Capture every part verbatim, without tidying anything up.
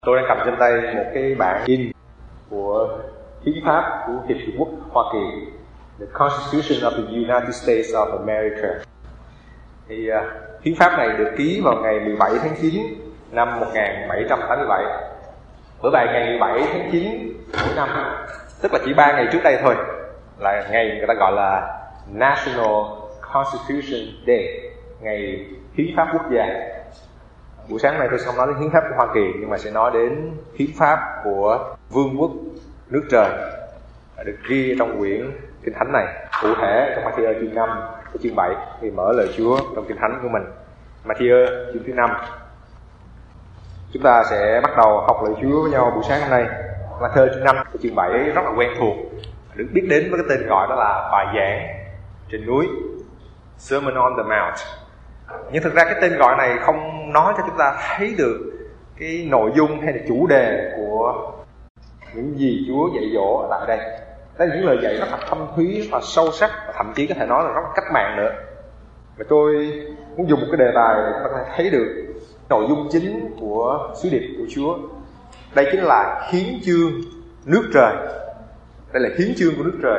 Tôi đang cầm trên tay một cái bản in của hiến pháp của Hiệp Quốc Hoa Kỳ, The Constitution of the United States of America. Thì uh, hiến pháp này được ký vào ngày mười bảy tháng chín năm một nghìn bảy trăm tám mươi bảy. Bởi vậy ngày mười bảy tháng chín mỗi năm, tức là chỉ ba ngày trước đây thôi, là ngày người ta gọi là National Constitution Day, ngày hiến pháp quốc gia. Buổi sáng nay tôi sẽ không nói đến hiến pháp của Hoa Kỳ, nhưng mà sẽ nói đến hiến pháp của Vương quốc nước trời, được ghi trong quyển Kinh Thánh này. Cụ thể trong Ma-thi-ơ chương năm, chương bảy thì mở lời Chúa trong Kinh Thánh của mình. Ma-thi-ơ chương thứ năm. Chúng ta sẽ bắt đầu học lời Chúa với nhau buổi sáng hôm nay. Ma-thi-ơ chương năm, chương bảy rất là quen thuộc, được biết đến với cái tên gọi đó là bài giảng trên núi, Sermon on the Mount. Nhưng thực ra cái tên gọi này không nói cho chúng ta thấy được cái nội dung hay là chủ đề của những gì Chúa dạy dỗ ở tại đây. Đây là những lời dạy rất là thâm thúy và sâu sắc, và thậm chí có thể nói là rất là cách mạng nữa. Và tôi muốn dùng một cái đề tài để chúng ta có thể thấy được nội dung chính của sứ điệp của Chúa. Đây chính là hiến chương nước trời. Đây là hiến chương của nước trời,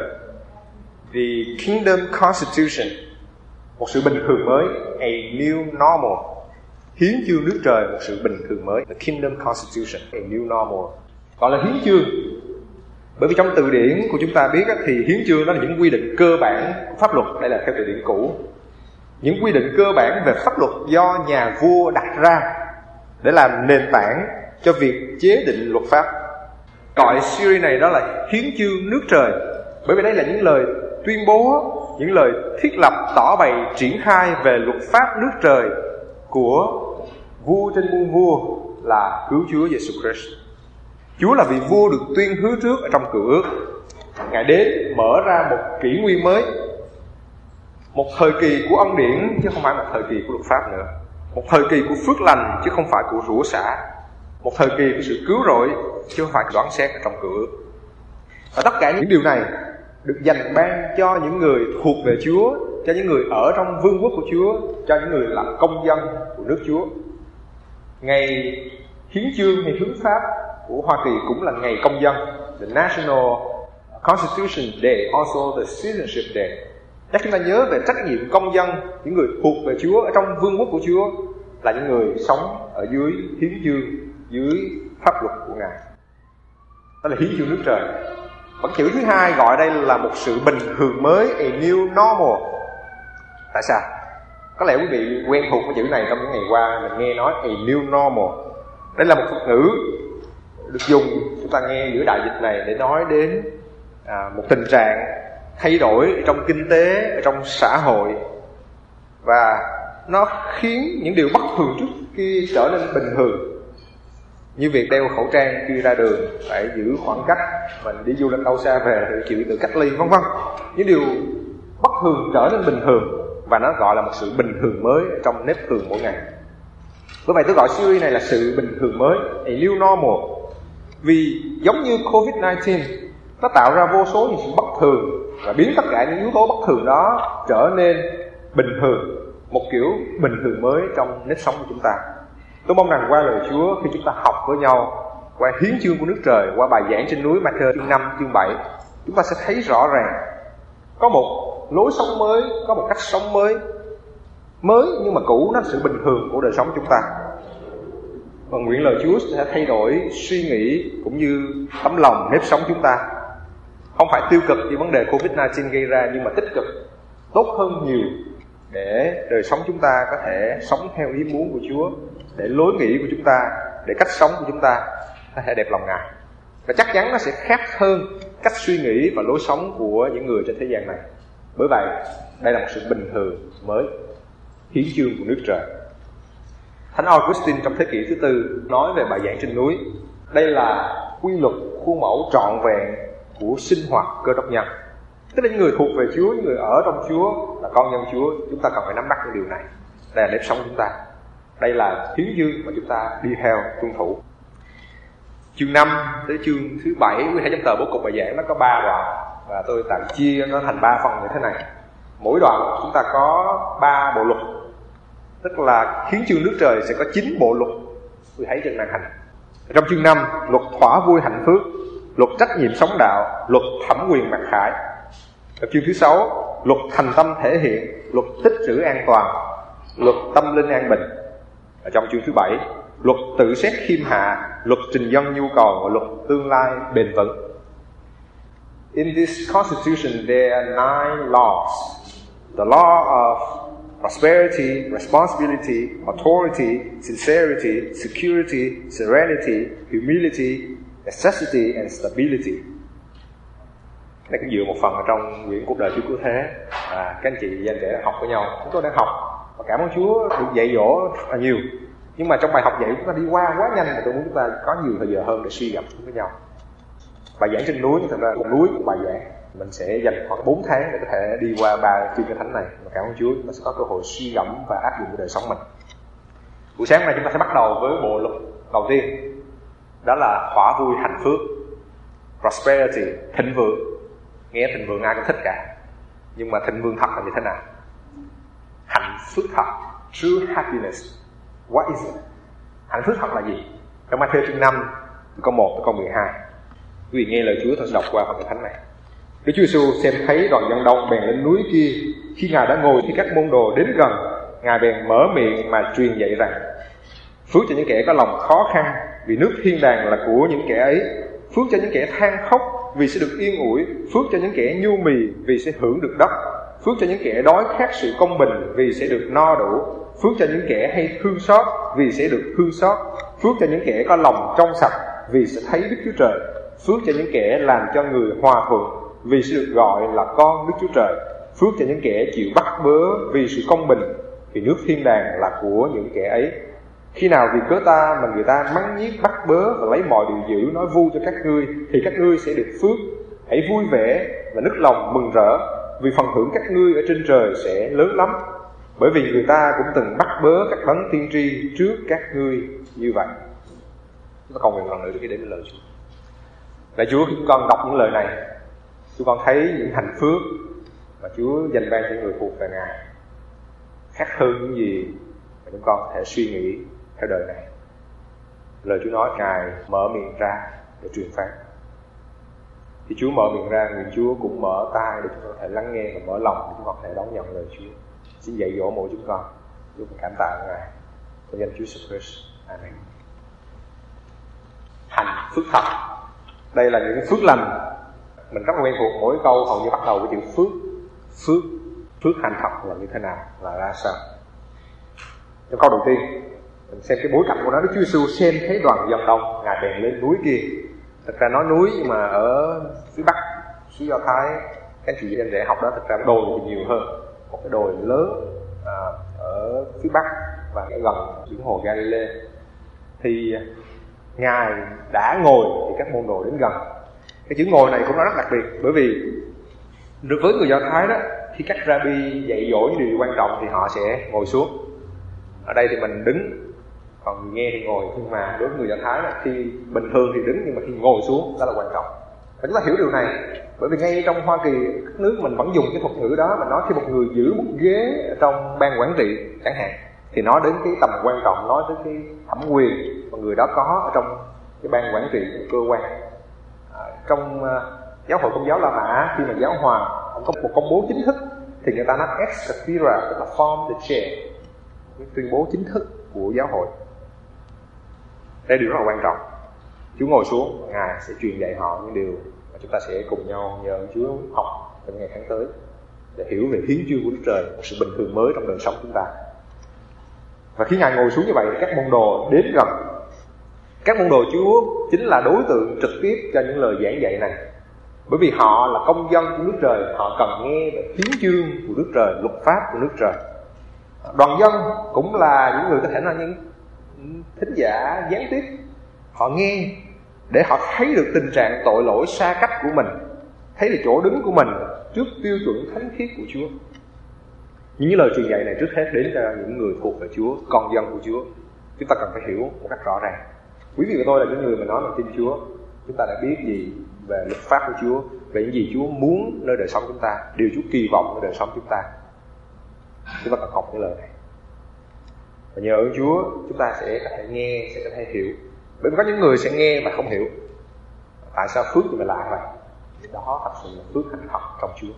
The Kingdom Constitution, một sự bình thường mới, a new normal. Hiến chương nước trời, một sự bình thường mới, The Kingdom Constitution, a new normal. Gọi là hiến chương bởi vì trong từ điển của chúng ta biết thì hiến chương đó là những quy định cơ bản của pháp luật. Đây là theo từ điển cũ, những quy định cơ bản về pháp luật do nhà vua đặt ra để làm nền tảng cho việc chế định luật pháp. Gọi series này đó là hiến chương nước trời, bởi vì đây là những lời tuyên bố, những lời thiết lập, tỏ bày, triển khai về luật pháp nước trời của vua trên muôn vua là cứu Chúa Giêsu Christ. Chúa là vị vua được tuyên hứa trước ở trong Cựu Ước. Ngài đến mở ra một kỷ nguyên mới, một thời kỳ của ân điển chứ không phải một thời kỳ của luật pháp nữa, một thời kỳ của phước lành chứ không phải của rủa xả, một thời kỳ của sự cứu rỗi chứ không phải đoán xét ở trong Cựu Ước. Và tất cả những điều này được dành ban cho những người thuộc về Chúa, cho những người ở trong vương quốc của Chúa, cho những người là công dân của nước Chúa. Ngày hiến chương hay hiến pháp của Hoa Kỳ cũng là ngày công dân, the National Constitution Day, also the Citizenship Day. Chắc chúng ta nhớ về trách nhiệm công dân, những người thuộc về Chúa ở trong vương quốc của Chúa là những người sống ở dưới hiến chương, dưới pháp luật của Ngài. Đó là hiến chương nước trời. Và chữ thứ hai gọi đây là một sự bình thường mới, a new normal. Tại sao? Có lẽ quý vị quen thuộc với chữ này trong những ngày qua mình nghe nói a new normal. Đây là một thuật ngữ được dùng, chúng ta nghe giữa đại dịch này để nói đến à, một tình trạng thay đổi trong kinh tế, trong xã hội, và nó khiến những điều bất thường trước kia trở nên bình thường, như việc đeo khẩu trang khi ra đường, phải giữ khoảng cách, mình đi du lịch đâu xa về thì chịu tự cách ly, vân vân. Những điều bất thường trở nên bình thường, và nó gọi là một sự bình thường mới trong nếp thường mỗi ngày. Bởi vậy tôi gọi series này là sự bình thường mới, a new normal. Vì giống như covid mười chín, nó tạo ra vô số những sự bất thường và biến tất cả những yếu tố bất thường đó trở nên bình thường, một kiểu bình thường mới trong nếp sống của chúng ta. Tôi mong rằng qua lời Chúa, khi chúng ta học với nhau qua hiến chương của nước trời, qua bài giảng trên núi Ma-thi-ơ chương năm, chương bảy, chúng ta sẽ thấy rõ ràng có một lối sống mới, có một cách sống mới, mới nhưng mà cũ, nó là sự bình thường của đời sống chúng ta. Và nguyện lời Chúa sẽ thay đổi suy nghĩ cũng như tấm lòng nếp sống chúng ta, không phải tiêu cực như vấn đề covid mười chín gây ra, nhưng mà tích cực, tốt hơn nhiều, để đời sống chúng ta có thể sống theo ý muốn của Chúa, để lối nghĩ của chúng ta, để cách sống của chúng ta có thể đẹp lòng Ngài. Và chắc chắn nó sẽ khác hơn cách suy nghĩ và lối sống của những người trên thế gian này. Bởi vậy đây là một sự bình thường mới, hiến chương của nước trời. Thánh Augustine trong thế kỷ thứ tư nói về bài giảng trên núi, đây là quy luật khuôn mẫu trọn vẹn của sinh hoạt Cơ Đốc nhân. Tức là những người thuộc về Chúa, những người ở trong Chúa, là con nhân Chúa, chúng ta cần phải nắm bắt những điều này. Đây là nếp sống chúng ta, đây là hiến chương mà chúng ta đi theo tuân thủ. Chương năm tới chương thứ bảy, quý thể trong tờ bố cục bài giảng nó có ba đoạn, và tôi tạm chia nó thành ba phần như thế này. Mỗi đoạn chúng ta có ba bộ luật, tức là hiến chương nước trời sẽ có chín bộ luật, quý thấy trên màn hình. Trong chương năm, luật thỏa vui hạnh phước, luật trách nhiệm sống đạo, luật thẩm quyền mặc khải. Ở chương thứ sáu, luật thành tâm thể hiện, luật tích trữ an toàn, luật tâm linh an bình. Ở trong chương thứ bảy, luật tự xét khiêm hạ, luật trình dân nhu cầu và luật tương lai bền vững. In this constitution there are nine laws. The law of prosperity, responsibility, authority, sincerity, security, serenity, humility, necessity and stability. Đây cũng dựa một phần ở trong quyển Cuộc đời Chúa Cứu Thế. À, các anh chị và anh trẻ học với nhau, chúng tôi đang học và cảm ơn Chúa được dạy dỗ rất là nhiều. Nhưng mà trong bài học dạy chúng ta đi qua quá nhanh, và tôi muốn chúng ta có nhiều thời giờ hơn để suy gẫm với nhau. Bài giảng trên núi, thật ra một núi của bài giảng mình sẽ dành khoảng bốn tháng để có thể đi qua ba chương Kinh Thánh này. Và cảm ơn Chúa, chúng ta sẽ có cơ hội suy gẫm và áp dụng vào đời sống mình. Buổi sáng này chúng ta sẽ bắt đầu với bộ luật đầu tiên, đó là thỏa vui hạnh phước, prosperity, thịnh vượng. Nghe thịnh vượng ai cũng thích cả, nhưng mà thịnh vượng thật là như thế nào? Hạnh phúc thật, true happiness, what is it? Hạnh phúc thật là gì? Trong Ma-thi-ơ chương năm, từ câu một tới câu mười hai. Quý vị nghe lời Chúa, tôi sẽ đọc qua phần Kinh Thánh này. Đức Chúa Giêsu xem thấy đoàn dân đông bèn lên núi kia. Khi Ngài đã ngồi thì các môn đồ đến gần, Ngài bèn mở miệng mà truyền dạy rằng: phước cho những kẻ có lòng khó khăn, vì nước thiên đàng là của những kẻ ấy. Phước cho những kẻ than khóc, vì sẽ được yên ủi. Phước cho những kẻ nhu mì, vì sẽ hưởng được đất. Phước cho những kẻ đói khát sự công bình, vì sẽ được no đủ. Phước cho những kẻ hay thương xót, vì sẽ được thương xót. Phước cho những kẻ có lòng trong sạch, vì sẽ thấy Đức Chúa Trời. Phước cho những kẻ làm cho người hòa thuận, vì sẽ được gọi là con Đức Chúa Trời. Phước cho những kẻ chịu bắt bớ vì sự công bình, vì nước thiên đàng là của những kẻ ấy. Khi nào vì cớ ta mà người ta mắng nhiếc, bắt bớ và lấy mọi điều dữ nói vu cho các ngươi, thì các ngươi sẽ được phước. Hãy vui vẻ và nức lòng mừng rỡ, vì phần thưởng các ngươi ở trên trời sẽ lớn lắm. Bởi vì người ta cũng từng bắt bớ các đấng tiên tri trước các ngươi như vậy. Chúng ta cầu nguyện lần nữa để đến lời Chúa. Lạy Chúa, khi chúng con đọc những lời này, chúng con thấy những hạnh phước mà Chúa dành ban cho người thuộc về Ngài khác hơn những gì mà chúng con có thể suy nghĩ theo đời này. Lời Chúa nói Ngài mở miệng ra để truyền phán. Thì Chúa mở miệng ra, nguyện Chúa cũng mở tai để chúng con có thể lắng nghe và mở lòng để chúng con có thể đón nhận lời Chúa. Xin dạy dỗ mỗi chúng con. Chúng con cảm tạ Ngài. Trong danh Chúa Jesus Christ. Amen. Hạnh phước thật. Đây là những phước lành. Mình rất quen thuộc, mỗi câu hầu như bắt đầu với chữ phước. Phước, phước hạnh thật là như thế nào, là ra sao? Trong câu đầu tiên, mình xem cái bối cảnh của nó. Đức Chúa Giêsu xem thấy đoàn dân đông, Ngài bèn lên núi kia. Thật ra nói núi nhưng mà ở phía Bắc, xứ Do Thái, các chị em dễ học đó, thật ra đồi thì nhiều hơn. Một cái đồi lớn à, ở phía Bắc và ở gần biển hồ Galilee. Thì Ngài đã ngồi thì các môn đồ đến gần. Cái chữ ngồi này cũng rất đặc biệt, bởi vì được với người Do Thái đó, khi các rabbi dạy dỗ những điều quan trọng thì họ sẽ ngồi xuống. Ở đây thì mình đứng, còn người nghe thì ngồi. Nhưng mà đối với người Do Thái là khi bình thường thì đứng, nhưng mà khi ngồi xuống đó là quan trọng. Và chúng ta hiểu điều này, bởi vì ngay trong Hoa Kỳ, các nước mình vẫn dùng cái thuật ngữ đó. Mình nói khi một người giữ một ghế trong ban quản trị chẳng hạn, thì nói đến cái tầm quan trọng, nói đến cái thẩm quyền mà người đó có ở trong cái ban quản trị cơ quan. À, trong uh, giáo hội Công giáo La Mã, khi mà giáo hoàng ông có một công bố chính thức thì người ta nói ex cathedra, tức là from the chair, cái tuyên bố chính thức của giáo hội. Đây điều rất là quan trọng. Chúa ngồi xuống, Ngài sẽ truyền dạy họ những điều mà chúng ta sẽ cùng nhau nhờ Chúa học trong ngày tháng tới để hiểu về hiến chương của Đức Trời, một sự bình thường mới trong đời sống chúng ta. Và khi Ngài ngồi xuống như vậy, các môn đồ đến gần. Các môn đồ Chúa chính là đối tượng trực tiếp cho những lời giảng dạy này, bởi vì họ là công dân của nước trời. Họ cần nghe về hiến chương của nước trời, luật pháp của nước trời. Đoàn dân cũng là những người có thể là những thính giả gián tiếp. Họ nghe để họ thấy được tình trạng tội lỗi xa cách của mình, thấy được chỗ đứng của mình trước tiêu chuẩn thánh khiết của Chúa. Những lời truyền dạy này trước hết đến cho những người thuộc về Chúa, con dân của Chúa. Chúng ta cần phải hiểu một cách rõ ràng. Quý vị và tôi là những người mà nói bằng tin Chúa. Chúng ta đã biết gì về luật pháp của Chúa, về những gì Chúa muốn nơi đời sống chúng ta, điều Chúa kỳ vọng nơi đời sống chúng ta. Chúng ta cần học những lời này. Và nhờ ơn Chúa, chúng ta sẽ có thể nghe, sẽ có thể hiểu Bởi vì có những người sẽ nghe mà không hiểu tại sao phước thì mình lạ vậy. Đó thật sự là phước hạnh thật trong Chúa.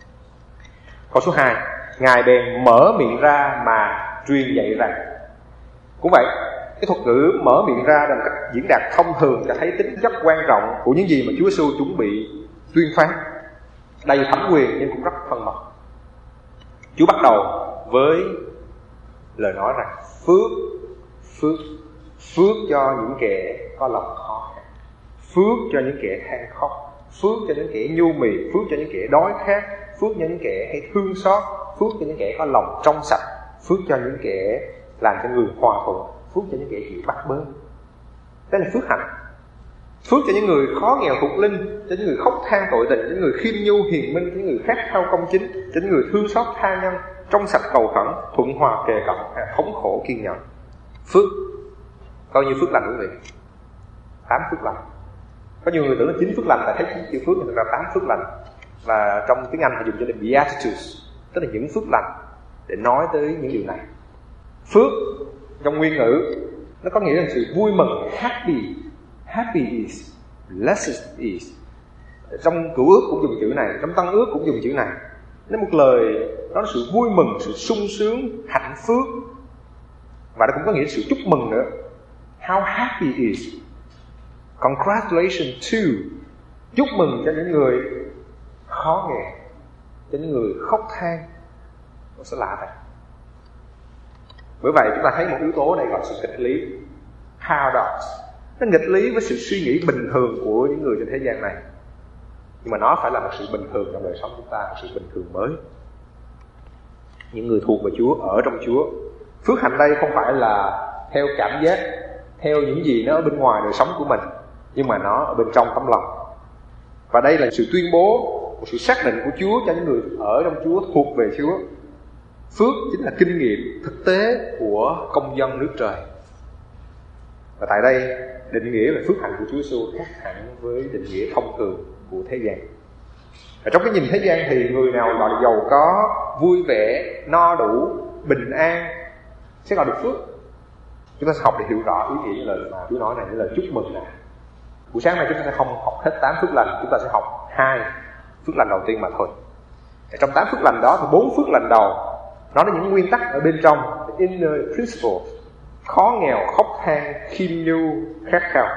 Câu số hai, Ngài bèn mở miệng ra mà truyền dạy rằng. Cũng vậy, cái thuật ngữ mở miệng ra là một cách diễn đạt thông thường cho thấy tính chất quan trọng của những gì mà Chúa Giêsu chuẩn bị tuyên phán. Đầy thẩm quyền nhưng cũng rất thân mật. Chúa bắt đầu với lời nói rằng phước, phước, phước cho những kẻ có lòng khó khăn, phước cho những kẻ than khóc, phước cho những kẻ nhu mì, phước cho những kẻ đói khát, phước cho những kẻ hay thương xót, phước cho những kẻ có lòng trong sạch, phước cho những kẻ làm cho người hòa thuận, phước cho những kẻ chịu bắt bớ. Đây là phước hạnh. Phước cho những người khó nghèo thuộc linh, cho những người khóc than tội tình, cho những người khiêm nhu hiền minh, cho những người khát khao công chính, cho những người thương xót tha nhân, trong sạch cầu khẩn, thuận hòa kề cận, thống khổ kiên nhẫn. Phước, bao nhiêu phước lành quý vị? Tám phước lành. Có nhiều người tưởng là chín phước lành, là thấy chữ phước nhưng thực ra tám phước lành. Và trong tiếng Anh họ dùng cho là beatitudes, tức là những phước lành để nói tới những điều này. Phước trong nguyên ngữ nó có nghĩa là sự vui mừng, happy, happy is, blessed is. Trong Cựu Ước cũng dùng chữ này, trong Tân Ước cũng dùng chữ này. Nó một lời đó là sự vui mừng, sự sung sướng, hạnh phước. Và nó cũng có nghĩa là sự chúc mừng nữa. How happy is. Congratulations to. Chúc mừng cho những người khó nghèo, cho những người khóc than. Nó sẽ lạ vậy. Bởi vậy chúng ta thấy một yếu tố này gọi là sự nghịch lý, paradox. Nó nghịch lý với sự suy nghĩ bình thường của những người trên thế gian này. Nhưng mà nó phải là một sự bình thường trong đời sống chúng ta, một sự bình thường mới. Những người thuộc về Chúa, ở trong Chúa. Phước hạnh đây không phải là theo cảm giác, theo những gì nó ở bên ngoài đời sống của mình, nhưng mà nó ở bên trong tấm lòng. Và đây là sự tuyên bố, một sự xác định của Chúa cho những người ở trong Chúa, thuộc về Chúa. Phước chính là kinh nghiệm thực tế của công dân nước trời. Và tại đây định nghĩa về phước hạnh của Chúa Giêsu khác hẳn với định nghĩa thông thường của thế gian. Ở trong cái nhìn thế gian thì người nào gọi là giàu có, vui vẻ, no đủ, bình an sẽ gọi được phước. Chúng ta sẽ học để hiểu rõ ý nghĩa lời mà Chúa nói này, như là chúc mừng này. Buổi sáng này chúng ta sẽ không học hết tám phước lành, chúng ta sẽ học hai phước lành đầu tiên mà thôi. Ở trong tám phước lành đó thì bốn phước lành đầu nó là những nguyên tắc ở bên trong, the inner principles. Khó nghèo, khóc than, khiêm nhu, khát khao.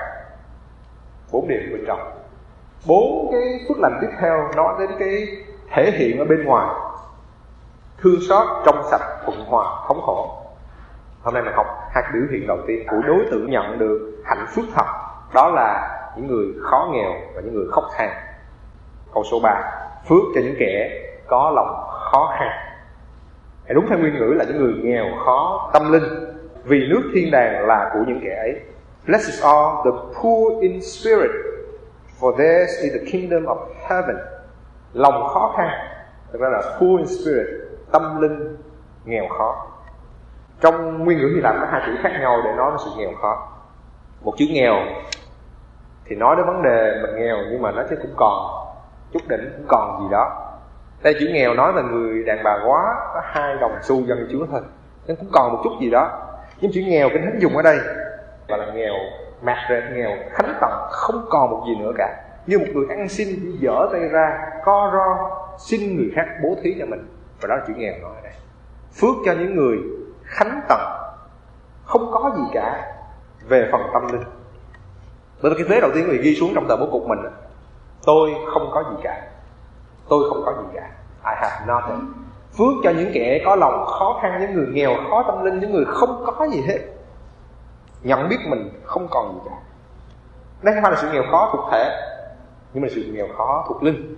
Bốn điểm bên trong. Bốn cái phước lành tiếp theo nói đến cái thể hiện ở bên ngoài: thương xót, trong sạch, thuận hòa, thống khổ. Hôm nay mình học hai biểu hiện đầu tiên của đối tượng nhận được hạnh phúc thật, đó là những người khó nghèo và những người khóc than. Câu số ba, phước cho những kẻ có lòng khó khăn. Đúng theo nguyên ngữ là những người nghèo khó tâm linh, vì nước thiên đàng là của những kẻ ấy. Blessed are the poor in spirit, for theirs is the kingdom of heaven. Lòng khó khăn, thực ra là poor in spirit, tâm linh nghèo khó. Trong nguyên ngữ Hy Lạp có hai chữ khác nhau để nói về sự nghèo khó. Một chữ nghèo thì nói đến vấn đề mình nghèo, nhưng mà nó chứ cũng còn chút đỉnh, cũng còn gì đó. Đây chữ nghèo nói là người đàn bà quá có hai đồng xu dâng Chúa thôi, nên cũng còn một chút gì đó. Nhưng chữ nghèo Kinh Thánh dùng ở đây gọi là nghèo mạt rệt, nghèo khánh tận, không còn một gì nữa cả. Như một người ăn xin chỉ dở tay ra, co ro xin người khác bố thí cho mình. Và đó là chữ nghèo nói ở đây. Phước cho những người khánh tận, không có gì cả về phần tâm linh. Bởi vì cái vế đầu tiên người ghi xuống trong tờ bố cục mình: tôi không có gì cả, tôi không có gì cả, I have nothing. Phước cho những kẻ có lòng khó khăn, những người nghèo khó tâm linh, những người không có gì hết, nhận biết mình không còn gì cả. Đây không phải là sự nghèo khó thuộc thể, nhưng mà sự nghèo khó thuộc linh.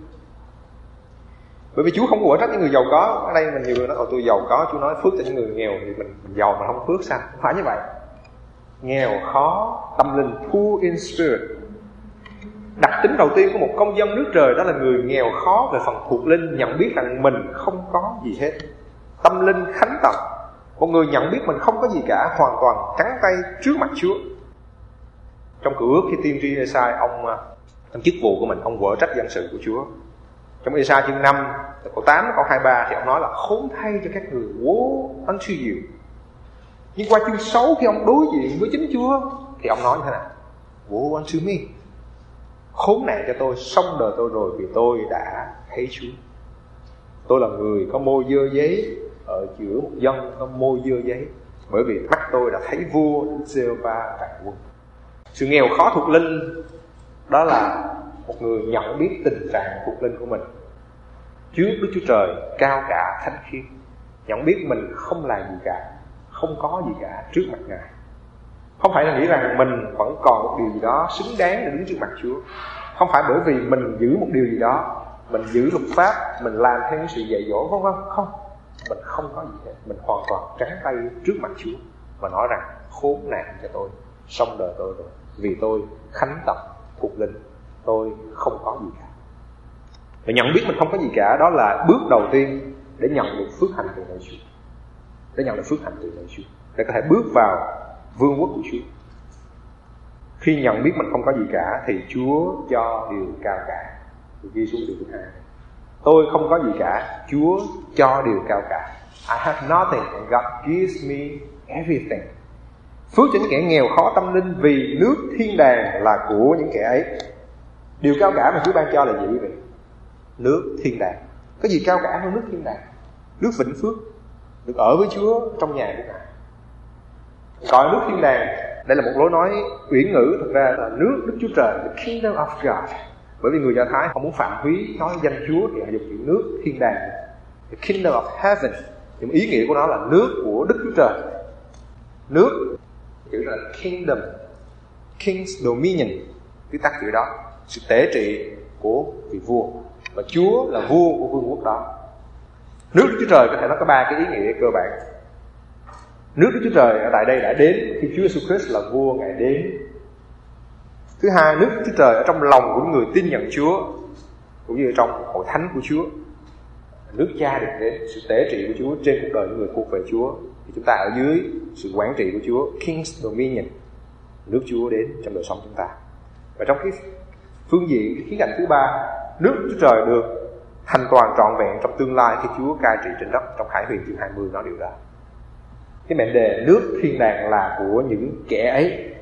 Bởi vì Chúa không quở trách những người giàu có. Ở đây mình nhiều người nói ồ tôi giàu có, Chúa nói phước cho những người nghèo thì mình, mình giàu mà không phước sao? Không phải như vậy. Nghèo khó tâm linh, poor in spirit. Đặc tính đầu tiên của một công dân nước trời đó là người nghèo khó về phần thuộc linh, nhận biết rằng mình không có gì hết, tâm linh khánh tận. Một người nhận biết mình không có gì cả, hoàn toàn trắng tay trước mặt Chúa. Trong Cựu Ước khi tiên tri Ê-sai, ông trong chức vụ của mình, ông quở trách dân sự của Chúa. Trong Ê-sai chương năm, câu tám, câu hai mươi ba thì ông nói là khốn thay cho các người, woe unto you. Nhưng qua chương sáu khi ông đối diện với chính Chúa thì ông nói như thế nào? woe unto me. Khốn nạn cho tôi, xong đời tôi rồi, vì tôi đã thấy Chúa. Tôi là người có môi dơ giấy ở giữa một dân có môi dơ giấy, bởi vì mắt tôi đã thấy vua Giê-hô-va vạn quân. Sự nghèo khó thuộc linh đó là một người nhận biết tình trạng thuộc linh của mình trước Đức Chúa Trời cao cả thánh khiết, nhận biết mình không là gì cả, không có gì cả trước mặt Ngài. Không phải là nghĩ rằng mình vẫn còn một điều gì đó xứng đáng để đứng trước mặt Chúa. Không phải bởi vì mình giữ một điều gì đó, mình giữ luật pháp, mình làm theo những sự dạy dỗ, không không không. Mình không có gì hết, mình hoàn toàn trắng tay trước mặt Chúa và nói rằng khốn nạn cho tôi, xong đời tôi rồi, vì tôi khánh tập thuộc linh, tôi không có gì cả. Và nhận biết mình không có gì cả, đó là bước đầu tiên để nhận được phước hạnh từ nơi Chúa, để nhận được phước hạnh từ nơi Chúa, để có thể bước vào vương quốc của Chúa. Khi nhận biết mình không có gì cả thì Chúa cho điều cao cả. Tôi ghi xuống điều thứ hai: tôi không có gì cả, Chúa cho điều cao cả. I have nothing and God gives me everything. Phước cho những kẻ nghèo khó tâm linh, vì nước thiên đàng là của những kẻ ấy. Điều cao cả mà Chúa ban cho là gì quý vị? Nước thiên đàng. Có gì cao cả hơn nước thiên đàng? Nước vĩnh phước, được ở với Chúa trong nhà của Ngài. Gọi nước thiên đàng, đây là một lối nói uyển ngữ, thực ra là nước Đức Chúa Trời, the kingdom of God. Bởi vì người Do Thái không muốn phạm húy nói danh Chúa thì họ dùng chữ nước thiên đàng, the kingdom of heaven. Nhưng ý nghĩa của nó là nước của Đức Chúa Trời. Nước, chữ là kingdom, king's dominion, cái tác chữ đó, sự tể trị của vị vua, và Chúa là vua của vương quốc đó. Nước Đức Chúa Trời có thể nói có ba cái ý nghĩa cơ bản. Nước Đức Chúa Trời ở tại đây đã đến khi Chúa Jesus Christ là vua, Ngài đến. Thứ hai, nước Đức Chúa Trời ở trong lòng của những người tin nhận Chúa, cũng như trong hội thánh của Chúa. Nước Cha được đến, sự tể trị của Chúa trên cuộc đời những người thuộc về Chúa, thì chúng ta ở dưới sự quản trị của Chúa, King's Dominion. Nước Chúa đến trong đời sống chúng ta. Và trong cái phương diện, cái khía cạnh thứ ba, nước Đức Chúa Trời được thành toàn trọn vẹn trong tương lai khi Chúa cai trị trên đất. Trong Khải Huyền chương hai mươi nói điều đó. Cái mệnh đề nước thiên đàng là của những kẻ ấy,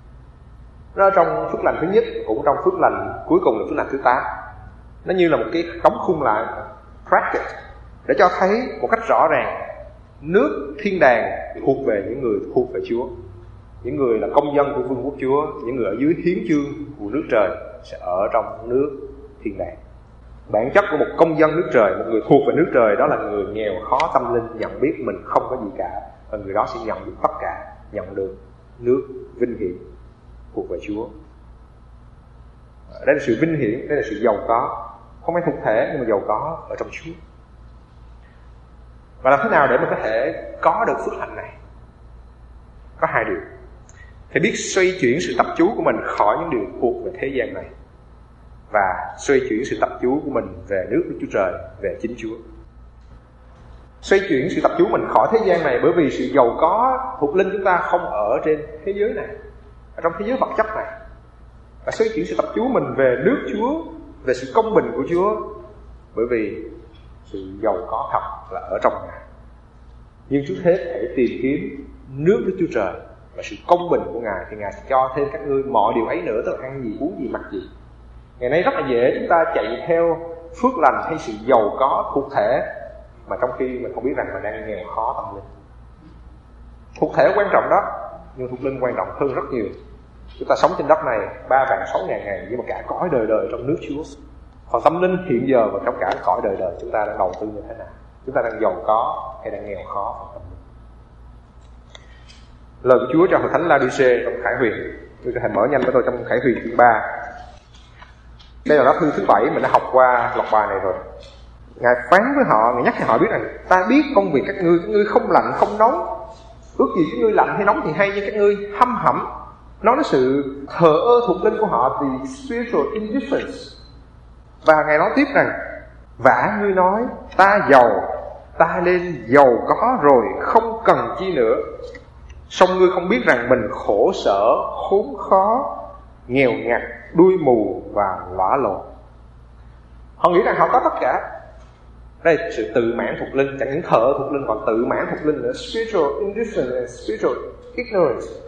nó trong phước lành thứ nhất, cũng trong phước lành cuối cùng là phước lành thứ tám. Nó như là một cái đóng khung lại bracket để cho thấy một cách rõ ràng nước thiên đàng thuộc về những người thuộc về Chúa, những người là công dân của vương quốc Chúa, những người ở dưới hiến chương của nước trời sẽ ở trong nước thiên đàng. Bản chất của một công dân nước trời, một người thuộc về nước trời, đó là người nghèo khó tâm linh, nhận biết mình không có gì cả, và người đó sẽ nhận được tất cả, nhận được nước vinh hiển thuộc về Chúa. Đây là sự vinh hiển, đây là sự giàu có, không phải thuộc thể nhưng mà giàu có ở trong Chúa. Và làm thế nào để mình có thể có được phước hạnh này? Có hai điều. Thì biết xoay chuyển sự tập chú của mình khỏi những điều thuộc về thế gian này, và xoay chuyển sự tập chú của mình về nước Đức Chúa Trời, về chính Chúa. Xoay chuyển sự tập chú mình khỏi thế gian này, bởi vì sự giàu có thuộc linh chúng ta không ở trên thế giới này, ở trong thế giới vật chất này. Và xoay chuyển sự tập chú mình về nước Chúa, về sự công bình của Chúa, bởi vì sự giàu có thật là ở trong Ngài. Nhưng trước hết hãy tìm kiếm nước Đức Chúa Trời và sự công bình của Ngài, thì Ngài sẽ cho thêm các ngươi mọi điều ấy nữa, tức là ăn gì, uống gì, mặc gì. Ngày nay rất là dễ chúng ta chạy theo phước lành hay sự giàu có thuộc thể, mà trong khi mình không biết rằng mình đang nghèo khó tâm linh. Thuộc thể quan trọng đó, nhưng thuộc linh quan trọng hơn rất nhiều. Chúng ta sống trên đất này ba vạn sáu ngàn ngày, nhưng mà cả cõi đời đời trong nước Chúa. Còn tâm linh hiện giờ và trong cả cõi đời đời, chúng ta đang đầu tư như thế nào? Chúng ta đang giàu có hay đang nghèo khó phần tâm linh? Lời của Chúa cho hội thánh La-đi-xê trong Khải Huyền, tôi có thể mở nhanh với tôi trong Khải Huyền chương ba. Đây là lá thư thứ bảy, mình đã học qua loạt bài này rồi. Ngài phán với họ, Ngài nhắc cho họ biết rằng ta biết công việc các ngươi, các ngươi không lạnh không nóng. Ước gì các ngươi lạnh hay nóng thì hay, nhưng các ngươi hăm hẩm. Nói đến sự thờ ơ thuộc linh của họ, thì spiritual indifference. Và Ngài nói tiếp rằng, vả ngươi nói ta giàu, ta lên giàu có rồi, không cần chi nữa. Song ngươi không biết rằng mình khổ sở, khốn khó, nghèo ngặt, đuôi mù và lõa lồ. Họ nghĩ rằng họ có tất cả. Đây là sự tự mãn thuộc linh, chẳng những thờ thuộc linh còn tự mãn thuộc linh nữa. Spiritual indifference and spiritual ignorance.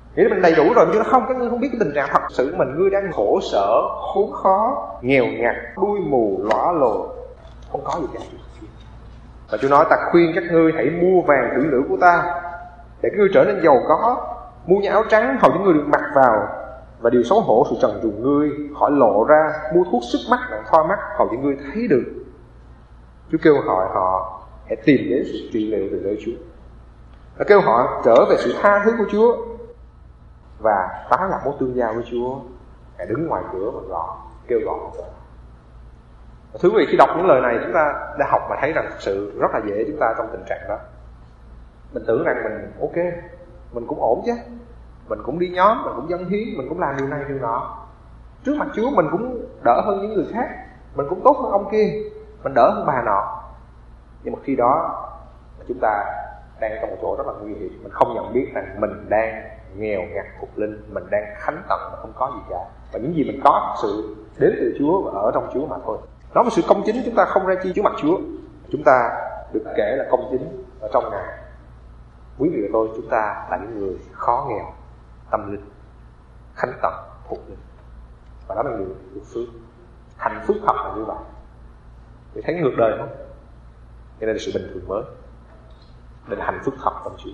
Nghĩa là mình đầy đủ rồi, chứ nó không, các ngươi không biết cái tình trạng thật sự của mình. Ngươi đang khổ sở, khốn khó, nghèo ngặt, đuôi mù, lõa lồ, không có gì cả. Và Chúa nói, ta khuyên các ngươi hãy mua vàng tử lửa của ta, để các ngươi trở nên giàu có, mua những áo trắng hầu những ngươi được mặc vào, và điều xấu hổ sự trần truồng ngươi khỏi lộ ra, mua thuốc sức mắt đặng thoa mắt hầu những ngươi thấy được. Chúa kêu gọi họ hãy tìm đến sự trị liệu từ nơi Chúa, và kêu họ trở về sự tha thứ của Chúa và tái lập mối tương giao với Chúa. Hãy đứng ngoài cửa và gõ, kêu gọi họ. Thưa quý vị, khi đọc những lời này, chúng ta đã học và thấy rằng thật sự rất là dễ chúng ta trong tình trạng đó. Mình tưởng rằng mình ok, mình cũng ổn chứ, mình cũng đi nhóm, mình cũng dâng hiến, mình cũng làm điều này điều nọ. Trước mặt Chúa mình cũng đỡ hơn những người khác, mình cũng tốt hơn ông kia, mình đỡ hơn bà nọ. Nhưng mà khi đó chúng ta đang trong một chỗ rất là nguy hiểm. Mình không nhận biết rằng mình đang nghèo ngặt thuộc linh, mình đang khánh tận mà không có gì cả. Và những gì mình có thật sự đến từ Chúa và ở trong Chúa mà thôi. Nói về sự công chính, chúng ta không ra chi trước mặt Chúa. Chúng ta được kể là công chính ở trong Ngài. Quý vị và tôi, chúng ta là những người khó nghèo, tâm linh, khánh tận, thuộc linh. Và đó là điều được phước. Hạnh phúc thật là như vậy. Thì thấy ngược đời không? Đây là sự bình thường mới. Đây là hạnh phúc thật trong Chúa.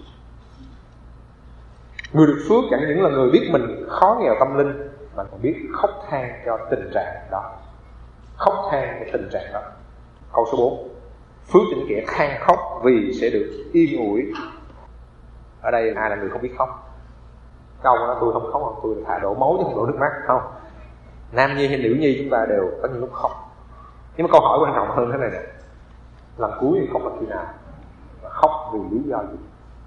Người được phước chẳng những là người biết mình khó nghèo tâm linh, mà còn biết khóc than cho tình trạng đó. Khóc than cho tình trạng đó. Câu số bốn. Phước cho những kẻ than khóc vì sẽ được yên ủi. Ở đây ai là người không biết khóc? Câu đó tôi không khóc không? Tôi thả đổ máu chứ không đổ nước mắt không? Nam nhi hay nữ nhi chúng ta đều có những lúc khóc. Nhưng mà câu hỏi quan trọng hơn thế này nè. Lần cuối thì khóc là khi nào? Và khóc vì lý do gì?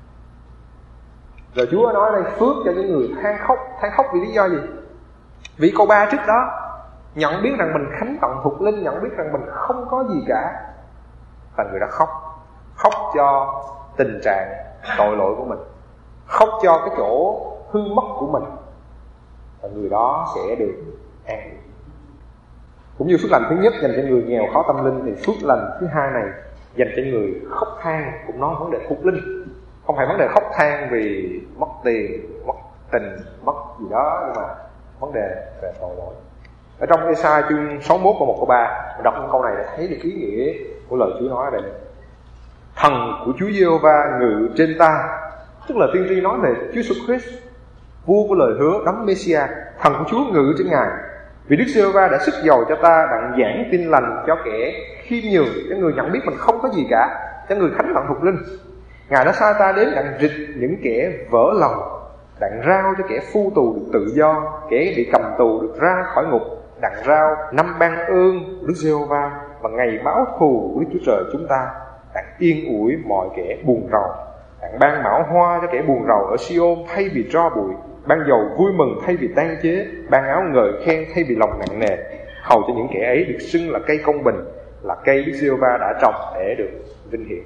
Rồi Chúa nói đây, phước cho những người than khóc. Than khóc vì lý do gì? Vì câu ba trước đó, nhận biết rằng mình khánh tận thuộc linh, nhận biết rằng mình không có gì cả, và người đã khóc. Khóc cho tình trạng tội lỗi của mình, khóc cho cái chỗ hư mất của mình, và người đó sẽ được an ủi. Cũng như phước lành thứ nhất dành cho người nghèo khó tâm linh, thì phước lành thứ hai này dành cho người khóc than, cũng nói vấn đề thuộc linh. Không phải vấn đề khóc than vì mất tiền, mất tình, mất gì đó, nhưng mà vấn đề về tội lỗi. Ở trong Ê-sai chương sáu mươi mốt câu một câu ba, đọc những câu này để thấy được ý nghĩa của lời Chúa nói ở đây. Thần của Chúa Giê-hô-va ngự trên ta, tức là tiên tri nói về Chúa Jesus Christ, vua của lời hứa, đấng Messiah. Thần của Chúa ngự trên Ngài, vì Đức Giê-hô-va đã sức dầu cho ta đặng giảng tin lành cho kẻ khiêm nhường, cho người nhận biết mình không có gì cả, cho người khánh tận thuộc linh. Ngài đã sai ta đến đặng rịch những kẻ vỡ lòng, đặng rao cho kẻ phu tù được tự do, kẻ bị cầm tù được ra khỏi ngục, đặng rao năm ban ơn Đức Giê-hô-va và ngày báo thù của Đức Chúa Trời chúng ta, đặng yên ủi mọi kẻ buồn rầu, đặng ban mão hoa cho kẻ buồn rầu ở Sion thay vì tro bụi, ban dầu vui mừng thay vì tang chế, ban áo ngợi khen thay vì lòng nặng nề, hầu cho những kẻ ấy được xưng là cây công bình, là cây Đức Giê-hô-va đã trồng để được vinh hiển.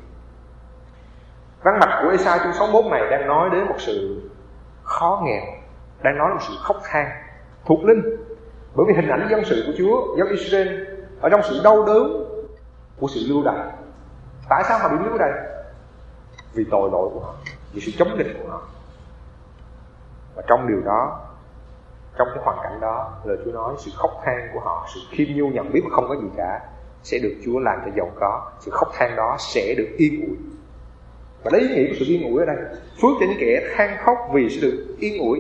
Văn mạch của Ê-sai chương sáu mươi mốt này đang nói đến một sự khó nghèo, đang nói đến một sự khóc than thuộc linh, bởi vì hình ảnh dân sự của Chúa, dân Israel ở trong sự đau đớn của sự lưu đày. Tại sao họ bị lưu đày? Vì tội lỗi của họ, vì sự chống nghịch của họ. Và trong điều đó, trong cái hoàn cảnh đó, lời Chúa nói sự khóc than của họ, sự khiêm nhu nhận biết mà không có gì cả, sẽ được Chúa làm cho giàu có. Sự khóc than đó sẽ được yên ủi. Và đấy ý nghĩa của sự yên ủi ở đây. Phước cho những kẻ than khóc vì sẽ được yên ủi.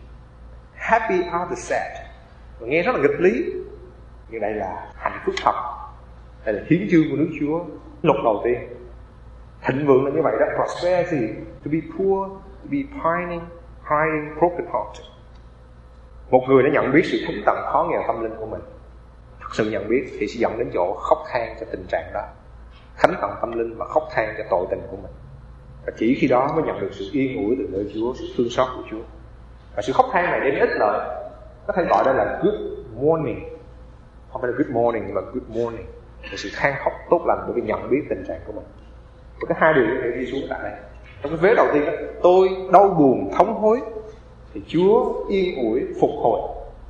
Happy are the sad. Và nghe rất là nghịch lý, nhưng đây là hạnh phúc thật. Đây là hiến chương của nước Chúa. Luật đầu tiên, thịnh vượng là như vậy đó. Prosperity, to be poor, to be pining, crying, broken heart. Một người đã nhận biết sự thánh tận khó nghèo tâm linh của mình, thật sự nhận biết, thì sẽ dẫn đến chỗ khóc than cho tình trạng đó, khánh tận tâm linh và khóc than cho tội tình của mình. Và chỉ khi đó mới nhận được sự yên ủi từ nơi Chúa, sự thương xót của Chúa. Và sự khóc than này đến ít lợi, có thể gọi đây là good morning, không phải là good morning nhưng mà good morning, là sự than khóc tốt lành bởi vì nhận biết tình trạng của mình. Và cái hai điều có thể ghi xuống tại đây. Trong cái vế đầu tiên đó, tôi đau buồn thống hối, thì Chúa yên ủi phục hồi.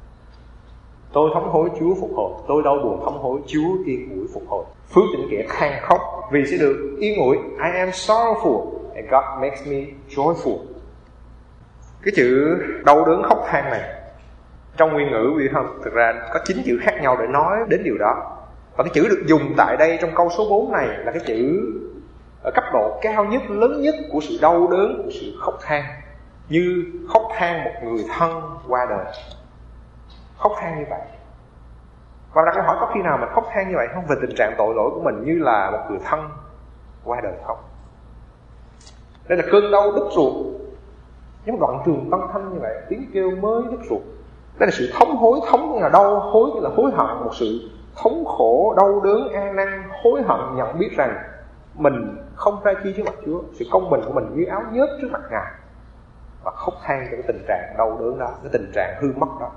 Tôi thống hối, Chúa phục hồi. Tôi đau buồn thống hối, Chúa yên ủi phục hồi. Phước cho những kẻ than khóc vì sẽ được yên ủi. I am sorrowful and God makes me joyful. Cái Cái chữ đau đớn khóc than này trong nguyên ngữ vì không, thực ra có chín chữ khác nhau để nói đến điều đó. Và cái chữ được dùng tại đây trong câu số bốn này là cái chữ ở cấp độ cao nhất, lớn nhất của sự đau đớn, của sự khóc than. Như khóc than một người thân qua đời. Khóc than như vậy. Và đặt câu hỏi có khi nào mình khóc than như vậy không? Về tình trạng tội lỗi của mình như là một người thân qua đời không? Đây là cơn đau đứt ruột, giống đoạn trường tân thanh như vậy, tiếng kêu mới đứt ruột. Đây là sự thống hối, thống là đau, hối là hối hận, một sự thống khổ, đau đớn, an năn, hối hận, nhận biết rằng mình không ra chi trước mặt Chúa, sự công bình của mình như áo nhớt trước mặt Ngài, và khóc than cho cái tình trạng đau đớn đó, cái tình trạng hư mất đó.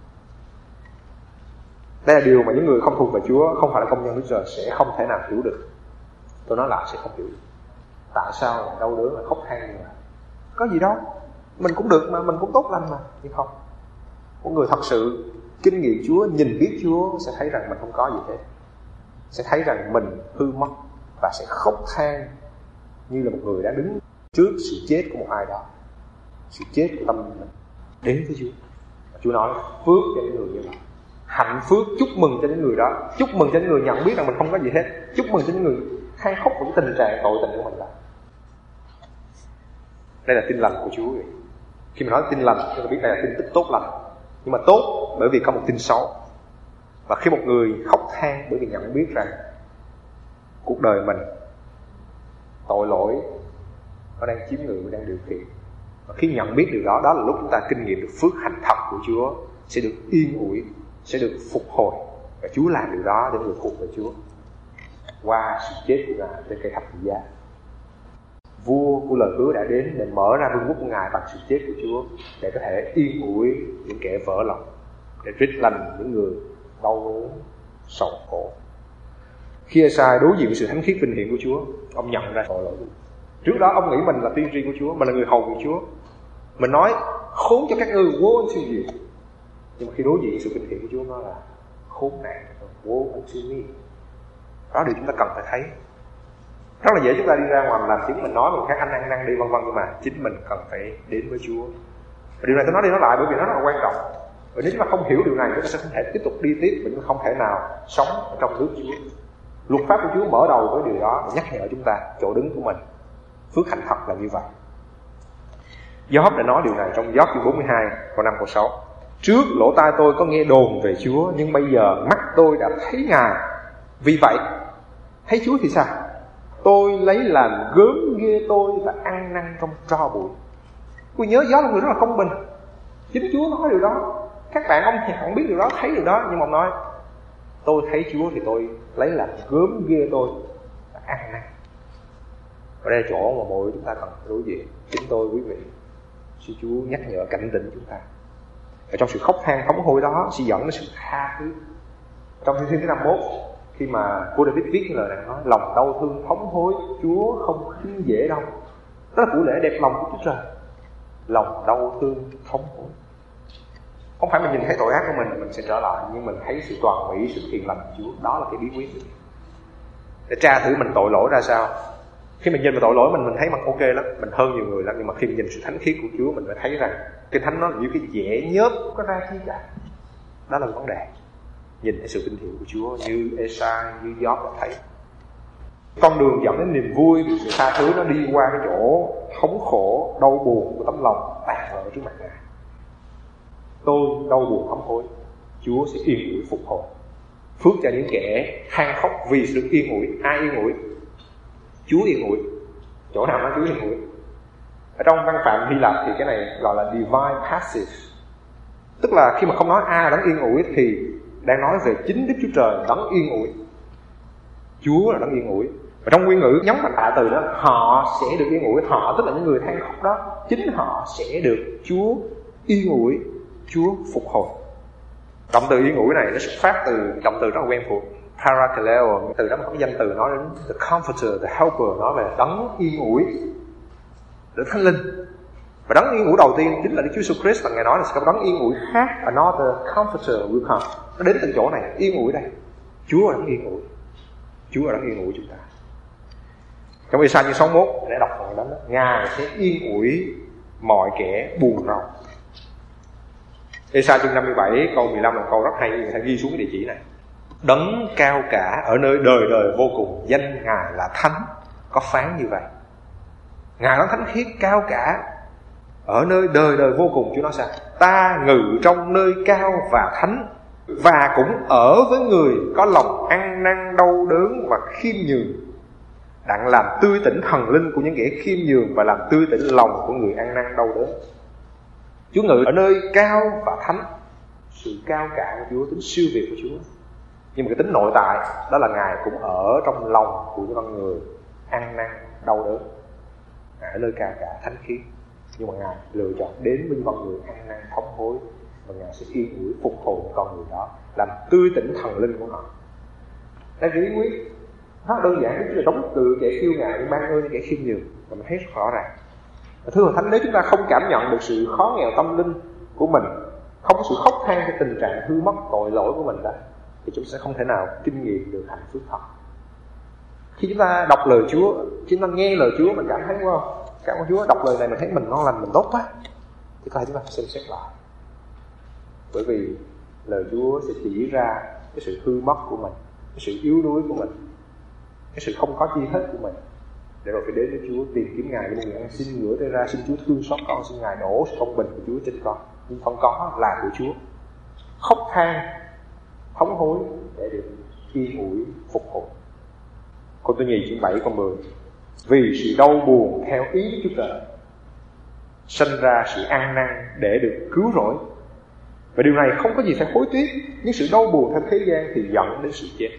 Đây là điều mà những người không thuộc về Chúa, không phải là công nhân Đức Trời sẽ không thể nào hiểu được. Tôi nói lại sẽ không hiểu được. Tại sao lại đau đớn, là khóc than như vậy? Có gì đâu, mình cũng được mà, mình cũng tốt lành mà. Nhưng không, một người thật sự kinh nghiệm Chúa, nhìn biết Chúa sẽ thấy rằng mình không có gì hết, sẽ thấy rằng mình hư mất, và sẽ khóc than như là một người đã đứng trước sự chết của một ai đó, sự chết của tâm mình đến với Chúa. Và Chúa nói phước cho những người như vậy, hạnh phước, chúc mừng cho những người đó, chúc mừng cho những người nhận biết rằng mình không có gì hết, chúc mừng cho những người than khóc của tình trạng tội tình của mình đó. Đây là tin lành của Chúa. Khi mình nói tin lành, chúng ta biết đây là tin tức tốt lành. Nhưng mà tốt bởi vì có một tin xấu. Và khi một người khóc than bởi vì nhận biết rằng cuộc đời mình, tội lỗi nó đang chiếm ngự, đang điều khiển, và khi nhận biết điều đó, đó là lúc chúng ta kinh nghiệm được phước hạnh thật của Chúa, sẽ được yên ủi, sẽ được phục hồi. Và Chúa làm điều đó để người thuộc về Chúa qua sự chết của Ngài trên cây thập tự giá. Vua của lời hứa đã đến để mở ra vương quốc của Ngài bằng sự chết của Chúa, để có thể yên ủi những kẻ vỡ lòng, để rít lành những người đau đớn, sầu khổ. Khi Ê-sai đối diện với sự thánh khiết vinh hiển của Chúa, ông nhận ra tội lỗi của mình. Trước đó ông nghĩ mình là tiên tri của Chúa, mình là người hầu của Chúa. Mình nói khốn cho các ngươi, woe unto you. Nhưng mà khi đối diện với sự vinh hiển của Chúa, nó là khốn nạn, woe unto me. Đó là điều chúng ta cần phải thấy. Rất là dễ chúng ta đi ra ngoài làm chứng, mình nói mình khác anh ăn năn đi vân vân, nhưng mà chính mình cần phải đến với Chúa. Và điều này tôi nói đi nói lại bởi vì nó rất là quan trọng. Bởi nếu chúng ta không hiểu điều này, chúng ta sẽ không thể tiếp tục đi tiếp, và chúng ta không thể nào sống ở trong nước Chúa. Luật pháp của Chúa mở đầu với điều đó, nhắc nhở chúng ta chỗ đứng của mình. Phước hạnh thật là như vậy. Gióp đã nói điều này trong Gióp chương bốn mươi hai câu năm câu sáu. Trước lỗ tai tôi có nghe đồn về Chúa, nhưng bây giờ mắt tôi đã thấy Ngài. Vì vậy, thấy Chúa thì sao? Tôi lấy làm gớm ghê tôi và ăn năn trong tro bụi. Tôi nhớ Gióp là người rất là công bình. Chính Chúa nói điều đó. Các bạn ông thì không biết điều đó, thấy điều đó, nhưng mà ông nói tôi thấy Chúa thì tôi lấy làm gớm ghê tôi và ăn năn. Và đây là chỗ mà mỗi chúng ta cần đối diện. Chính tôi, quý vị, xin Chúa nhắc nhở cảnh tỉnh chúng ta. Và trong sự khóc than thống hối đó sẽ dẫn đến sự tha thứ. Trong Thi Thiên thứ năm mươi mốt, khi mà vua David viết lời này nói lòng đau thương thống hối Chúa không khinh dễ đâu. Đó là của lễ đẹp lòng của Chúa Trời. Lòng đau thương thống hối. Không phải mình nhìn thấy tội ác của mình mình sẽ trở lại, nhưng mình thấy sự toàn mỹ, sự thiện lành của Chúa. Đó là cái bí quyết để tra thử mình tội lỗi ra sao. Khi mình nhìn vào tội lỗi mình mình thấy mình ok lắm, mình hơn nhiều người lắm, nhưng mà khi mình nhìn sự thánh khiết của Chúa, mình phải thấy rằng Kinh Thánh nó như cái dẻ nhớp có ra chi cả. Đó là vấn đề. Nhìn thấy sự vinh hiển của Chúa như Ê-sai, như Gióp đã thấy. Con đường dẫn đến niềm vui vì sự tha thứ nó đi qua cái chỗ thống khổ, đau buồn của tấm lòng tàn ở trước mặt Ngài. Tôi đau buồn thống hối, Chúa sẽ yên ủi phục hồi. Phước cho những kẻ than khóc vì sự yên ủi. Ai yên ủi? Chúa yên ủi. Chỗ nào nói Chúa yên ủi? Ở trong văn phạm Hy Lạp thì cái này gọi là divine passive. Tức là khi mà không nói ai đấng yên ủi thì đang nói về chính Đức Chúa Trời đấng yên ủi. Chúa là đấng yên ủi. Và trong nguyên ngữ nhấn mạnh đại từ đó, họ sẽ được yên ủi. Họ tức là những người than khóc đó, chính họ sẽ được Chúa yên ủi, Chúa phục hồi. Động từ yên ủi này nó xuất phát từ động từ rất là quen thuộc, parakaleo. Từ đó mà có danh từ nói đến the comforter, the helper, nói về đấng yên ủi, Đức Thánh Linh. Và đấng yên ủi đầu tiên chính là Đức Chúa Jesus Christ, và Ngài nói là sẽ có đấng yên ủi khác, another comforter will come. Nó đến từ chỗ này, yên ủi đây. Chúa là đấng yên ủi. Chúa là đấng yên ủi chúng ta. Trong Ê-sai chương sáu mươi mốt để đọc phần đó, Ngài sẽ yên ủi mọi kẻ buồn rầu. Ê-sa chương năm mươi bảy câu mười lăm là câu rất hay, người ta ghi xuống cái địa chỉ này. Đấng cao cả ở nơi đời đời vô cùng, danh Ngài là Thánh, có phán như vậy. Ngài là thánh khiết cao cả ở nơi đời đời vô cùng. Chúa nói sao? Ta ngự trong nơi cao và thánh, và cũng ở với người có lòng ăn năn đau đớn và khiêm nhường, đặng làm tươi tỉnh thần linh của những kẻ khiêm nhường và làm tươi tỉnh lòng của người ăn năn đau đớn. Chúa ngự ở nơi cao và thánh. Sự cao cả của Chúa, tính siêu việt của Chúa. Nhưng mà cái tính nội tại đó là Ngài cũng ở trong lòng của những con người ăn năn đau đớn. Ngài ở nơi cao cả thánh khiết, nhưng mà Ngài lựa chọn đến với con người ăn năn thống hối, và Ngài sẽ yên ủi phục hồi con người đó, làm tươi tỉnh thần linh của họ. Đây là ý quyết rất đơn giản, tức là đóng từ kẻ kiêu ngạo nhưng ban ơn những kẻ khiêm nhường, và mình thấy rất rõ ràng. Và thưa Thánh, nếu chúng ta không cảm nhận được sự khó nghèo tâm linh của mình, không có sự khóc than cái tình trạng hư mất tội lỗi của mình đó, thì chúng sẽ không thể nào kinh nghiệm được hạnh phúc thật. Khi chúng ta đọc lời Chúa, chúng ta nghe lời Chúa, mình cảm thấy wow, cảm ơn Chúa, đọc lời này mình thấy mình ngon lành, mình tốt quá, thì có thể chúng ta xem xét lại. Bởi vì lời Chúa sẽ chỉ ra cái sự hư mất của mình, cái sự yếu đuối của mình, cái sự không có chi hết của mình, để rồi phải đến với Chúa, tìm kiếm Ngài để một người ăn xin, ngửa tay ra xin Chúa thương xót con, xin Ngài đổ sự công bình của Chúa trên con. Nhưng không có là của Chúa. Khóc than, thống hối để được yên ủi phục hồi. Câu thứ nhì chương bảy câu mười. Vì sự đau buồn theo ý Đức Chúa Trời, sanh ra sự an năn để được cứu rỗi. Và điều này không có gì phải hối tiếc, nhưng sự đau buồn theo thế gian thì dẫn đến sự chết.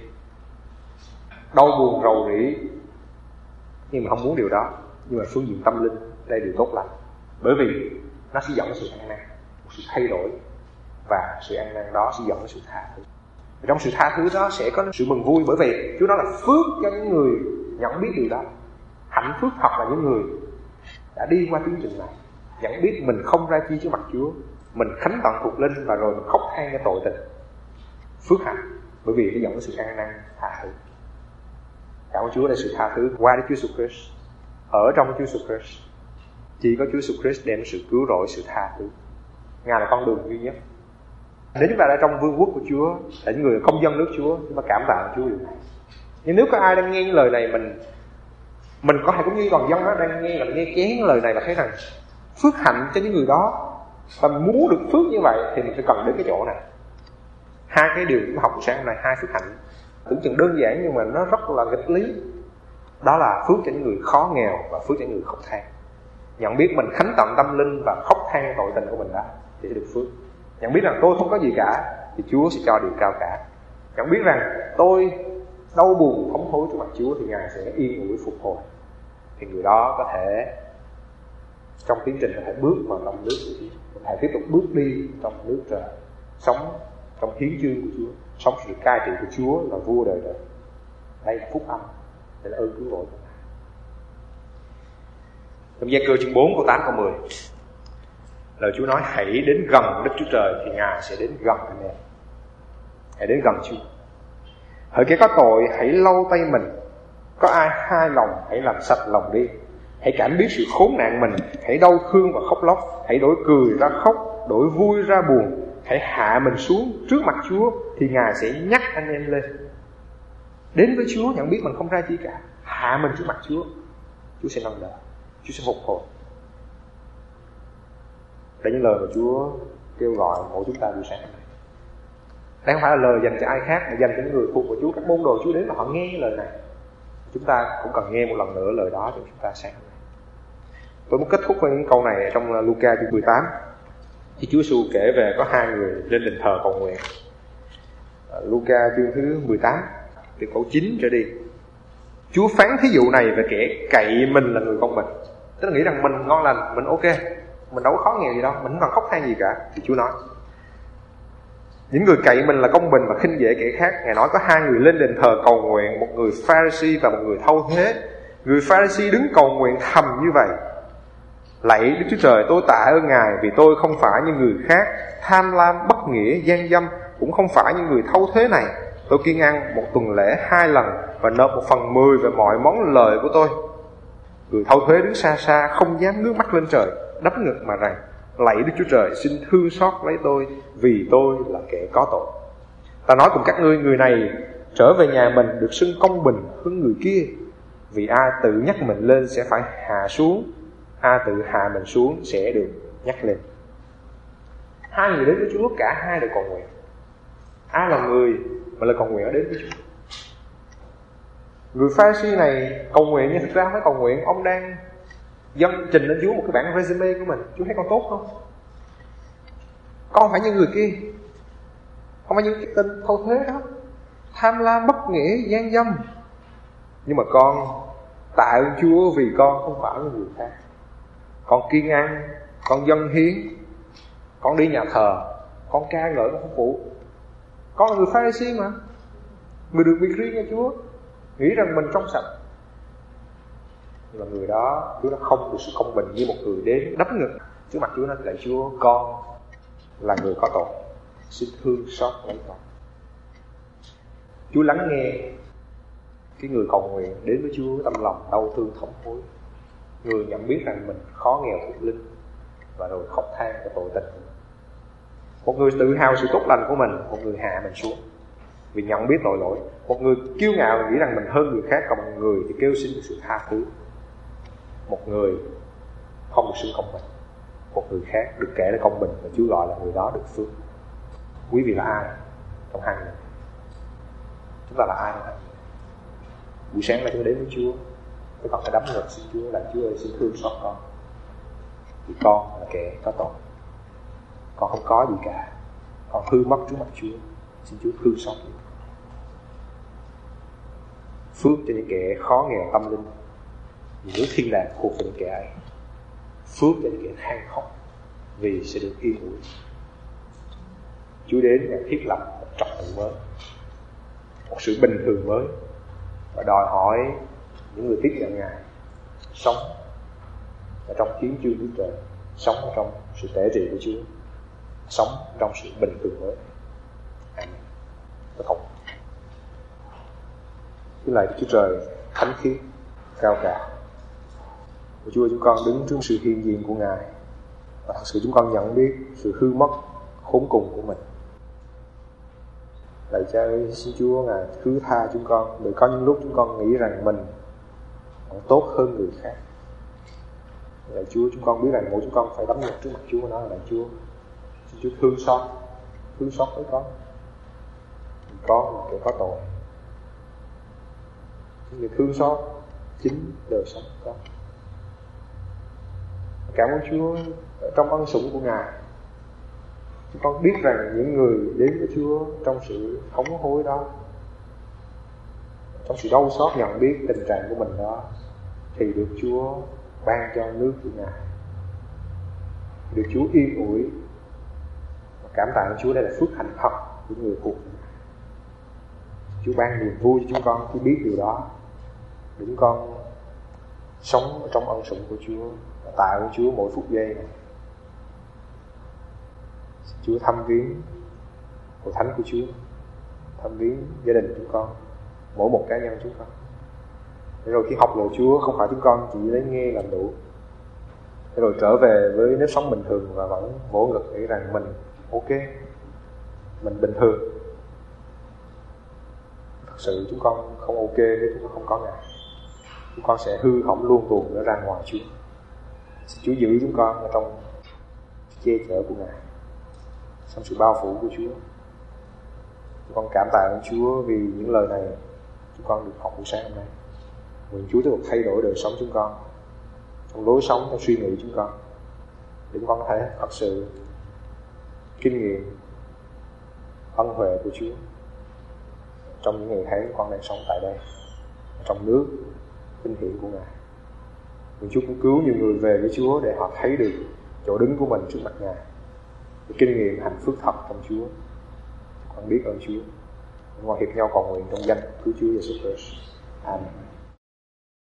Đau buồn rầu rĩ, nhưng mà không muốn điều đó. Nhưng mà phương diện tâm linh, đây điều tốt lành. Bởi vì nó sẽ dẫn đến sự an năn, một sự thay đổi. Và sự an năn đó sẽ dẫn đến sự tha thứ. Và trong sự tha thứ đó sẽ có sự mừng vui. Bởi vì Chúa nói là phước cho những người nhận biết điều đó. Hạnh phúc thật là những người đã đi qua tiến trình này, nhận biết mình không ra chi trước mặt Chúa, mình khánh tận thuộc linh, và rồi mình khóc than cho tội tình. Phước hạnh, bởi vì nó dẫn đến sự an năn, tha thứ. Cảm ơn Chúa để sự tha thứ qua Đức Chúa Jesus Christ. Ở trong Chúa Jesus Christ, chỉ có Chúa Jesus Christ đem sự cứu rỗi, sự tha thứ. Ngài là con đường duy nhất. Nếu chúng ta đã trong vương quốc của Chúa, là những người công dân nước Chúa, chúng ta cảm tạ Chúa điều này. Nhưng nếu có ai đang nghe những lời này, mình mình có thể cũng như toàn dân đó đang nghe, là nghe kén lời này, là thấy rằng phước hạnh cho những người đó, và muốn được phước như vậy thì mình phải cần đến cái chỗ này. Hai cái điều chúng học sáng hôm nay, hai phước hạnh tưởng chừng đơn giản nhưng mà nó rất là nghịch lý. Đó là phước cho những người khó nghèo và phước cho những người khóc than. Nhận biết mình khánh tận tâm linh và khóc than tội tình của mình đó thì sẽ được phước. Nhận biết rằng tôi không có gì cả thì Chúa sẽ cho điều cao cả. Nhận biết rằng tôi đau buồn thống hối trước mặt Chúa thì Ngài sẽ yên ủi phục hồi. Thì người đó có thể trong tiến trình có thể bước vào lòng nước của Chúa, có thể tiếp tục bước đi trong nước trời, sống trong hiến chương của Chúa, sống sự cai trị của Chúa là vua đời đời. Đây là phúc âm, đây là ơn cứu rỗi của Ngài. Trong Gia-cơ chương bốn câu tám câu mười, lời Chúa nói hãy đến gần Đức Chúa Trời thì Ngài sẽ đến gần anh em. Hãy đến gần Chúa. Hỡi kẻ có tội hãy lau tay mình, có ai hai lòng hãy làm sạch lòng đi. Hãy cảm biết sự khốn nạn mình, hãy đau thương và khóc lóc, hãy đổi cười ra khóc, đổi vui ra buồn. Hãy hạ mình xuống trước mặt Chúa thì Ngài sẽ nhắc anh em lên. Đến với Chúa nhận biết mình không ra chi cả, hạ mình trước mặt Chúa, Chúa sẽ nâng đỡ, Chúa sẽ phục hồi. Đây những lời mà Chúa kêu gọi mỗi chúng ta buổi sáng này. Đây không phải là lời dành cho ai khác, mà dành cho những người thuộc của Chúa, các môn đồ Chúa đến mà họ nghe lời này. Chúng ta cũng cần nghe một lần nữa lời đó cho chúng ta sáng hôm nay. Tôi muốn kết thúc với những câu này trong Luca chương mười tám. Thì Chúa Giêsu kể về có hai người lên đền thờ cầu nguyện. Luca chương thứ mười tám, từ câu chín trở đi. Chúa phán thí dụ này về kẻ cậy mình là người công bình. Tức là nghĩ rằng mình ngon lành, mình ok, mình đâu có khó nghèo gì đâu, mình không cần khóc than gì cả. Thì Chúa nói những người cậy mình là công bình và khinh dễ kẻ khác. Ngài nói có hai người lên đền thờ cầu nguyện, một người Pharisee và một người thâu thuế. Người Pharisee đứng cầu nguyện thầm như vậy: lạy Đức Chúa Trời, tôi tạ ơn Ngài vì tôi không phải như người khác, tham lam, bất nghĩa, gian dâm, cũng không phải như người thâu thuế này. Tôi kiêng ăn một tuần lễ hai lần và nộp một phần mười về mọi món lợi của tôi. Người thâu thuế đứng xa xa, không dám ngước mắt lên trời, đắp ngực mà rằng: lạy Đức Chúa Trời, xin thương xót lấy tôi, vì tôi là kẻ có tội. Ta nói cùng các ngươi, người này trở về nhà mình được xưng công bình hơn người kia, vì ai tự nhắc mình lên sẽ phải hạ xuống, ai tự hạ mình xuống sẽ được nhắc lên. Hai người đến với Chúa, cả hai đều cầu nguyện. Ai là người mà lời cầu nguyện đến với Chúa? Người Pha-ri-si này cầu nguyện, nhưng thực ra không phải cầu nguyện, ông đang dâng trình lên Chúa một cái bản resume của mình. Chúa thấy con tốt không? Con phải như người kia, không phải những cái tên thâu thuế đó, tham lam, bất nghĩa, gian dâm. Nhưng mà con tạ ơn Chúa vì con không phải là người khác. Con kiêng ăn, con dâng hiến, con đi nhà thờ, con ca ngợi, con phục vụ. Con là người Pha-ri-si mà, người được biệt riêng cho Chúa, nghĩ rằng mình trong sạch. Nhưng mà người đó, Chúa đã không được sự công bình, như một người đến đắp ngực trước mặt Chúa nói: lạy Chúa, con là người có tội, xin thương xót lấy con. Chúa lắng nghe cái người cầu nguyện đến với Chúa với tâm lòng đau thương thống hối, người nhận biết rằng mình khó nghèo thuộc linh, và rồi khóc than cho tội tình. Một người tự hào sự tốt lành của mình, một người hạ mình xuống vì nhận biết tội lỗi. Một người kiêu ngạo nghĩ rằng mình hơn người khác, còn một người thì kêu xin được sự tha thứ. Một người không được sự công bình, một người khác được kể là công bình, và Chúa gọi là người đó được phước. Quý vị là ai trong hai người? Chúng ta là ai trong hai người? Buổi sáng là chúng đến với Chúa, tôi còn phải đấm ngực xin Chúa là: Chúa ơi, xin thương xót con, vì con là kẻ có tội, con không có gì cả, con hư mất trước mặt Chúa, xin Chúa thương xót. Phước cho những kẻ khó nghèo tâm linh, vì nước thiên đàng thuộc về những kẻ ấy. Phước cho những kẻ than khóc, vì sẽ được yên ủi. Chúa đến để thiết lập một trật tự mới, một sự bình thường mới, và đòi hỏi những người tiếp nhận Ngài sống ở trong hiến chương Chúa Trời, sống ở trong sự tể trị của Chúa, sống trong sự bình thường mới. Amen. Tôi không. Cái lời Chúa Trời thánh khiết, cao cả. Chúa, chúng con đứng trước sự hiện diện của Ngài, và thật sự chúng con nhận biết sự hư mất khốn cùng của mình. Lạy Cha ơi, xin Chúa Ngài thứ tha chúng con, để có những lúc chúng con nghĩ rằng mình còn tốt hơn người khác. Lạy Chúa, chúng con biết rằng mỗi chúng con phải đấm ngực trước mặt Chúa và nói: lạy Chúa, xin Chúa thương xót, thương xót với con. Con là kẻ có tội, xin Ngài thương xót chính đời sống của con. Cảm ơn Chúa, trong ân sủng của Ngài, chúng con biết rằng những người đến với Chúa trong sự thống hối đó, trong sự đau xót nhận biết tình trạng của mình đó, thì được Chúa ban cho nước của Ngài, được Chúa yên ủi. Và cảm tạ Chúa, đây là phước hạnh thật của người thuộc. Chúa ban niềm vui cho chúng con khi biết điều đó, để chúng con sống trong ân sủng của Chúa, và tạ ơn Chúa mỗi phút giây này. Chúa thăm viếng hội thánh của Chúa, thăm viếng gia đình chúng con, mỗi một cá nhân chúng con. Để rồi khi học lời Chúa, không phải chúng con chỉ lấy nghe làm đủ, để rồi trở về với nếp sống bình thường và vẫn vỗ ngực nghĩ rằng mình ok, mình bình thường. Thật sự chúng con không ok nếu chúng con không có Ngài. Chúng con sẽ hư hỏng luôn tuồng để ra ngoài Chúa. Xin Chúa giữ chúng con ở trong che chở của Ngài, trong sự bao phủ của Chúa. Chúng con cảm tạ ơn Chúa vì những lời này chúng con được học buổi sáng hôm nay. Nguyện Chúa tiếp tục thay đổi đời sống chúng con, trong lối sống, trong suy nghĩ chúng con, để chúng con có thể thật sự kinh nghiệm ân huệ của Chúa trong những ngày tháng chúng con đang sống tại đây, trong nước vinh hiển của Ngài. Nguyện Chúa cũng cứu nhiều người về với Chúa để họ thấy được chỗ đứng của mình trước mặt Ngài, để kinh nghiệm hạnh phúc thật trong Chúa. Con biết ơn Chúa. Chúng con hiệp nhau cầu nguyện trong danh cứu Chúa Giêsu Christ. Amen.